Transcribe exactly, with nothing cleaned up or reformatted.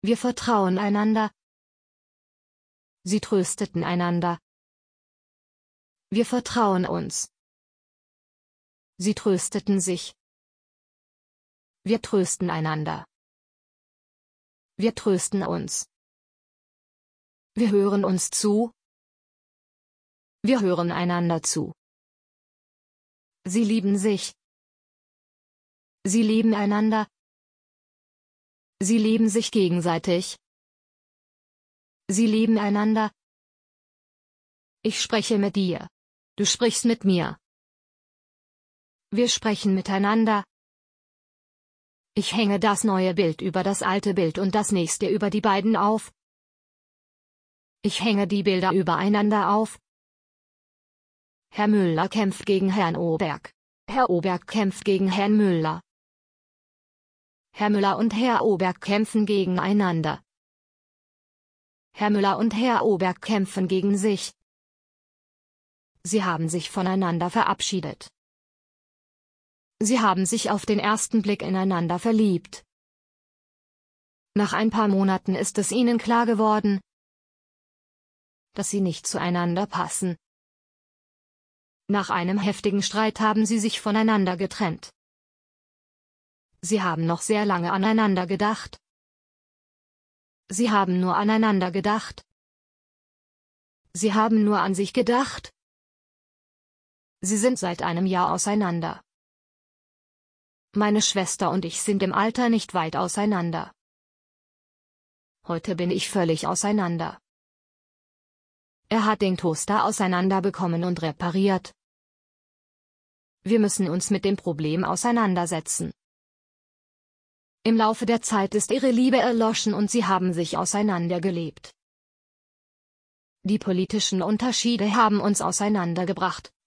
Wir vertrauen einander. Sie trösteten einander. Wir vertrauen uns. Sie trösteten sich. Wir trösten einander. Wir trösten uns. Wir hören uns zu. Wir hören einander zu. Sie lieben sich. Sie lieben einander. Sie lieben sich gegenseitig. Sie lieben einander. Ich spreche mit dir. Du sprichst mit mir. Wir sprechen miteinander. Ich hänge das neue Bild über das alte Bild und das nächste über die beiden auf. Ich hänge die Bilder übereinander auf. Herr Müller kämpft gegen Herrn Oberg. Herr Oberg kämpft gegen Herrn Müller. Herr Müller und Herr Oberg kämpfen gegeneinander. Herr Müller und Herr Oberg kämpfen gegen sich. Sie haben sich voneinander verabschiedet. Sie haben sich auf den ersten Blick ineinander verliebt. Nach ein paar Monaten ist es ihnen klar geworden, dass sie nicht zueinander passen. Nach einem heftigen Streit haben sie sich voneinander getrennt. Sie haben noch sehr lange aneinander gedacht. Sie haben nur aneinander gedacht. Sie haben nur an sich gedacht. Sie sind seit einem Jahr auseinander. Meine Schwester und ich sind im Alter nicht weit auseinander. Heute bin ich völlig auseinander. Er hat den Toaster auseinanderbekommen und repariert. Wir müssen uns mit dem Problem auseinandersetzen. Im Laufe der Zeit ist ihre Liebe erloschen und sie haben sich auseinandergelebt. Die politischen Unterschiede haben uns auseinandergebracht,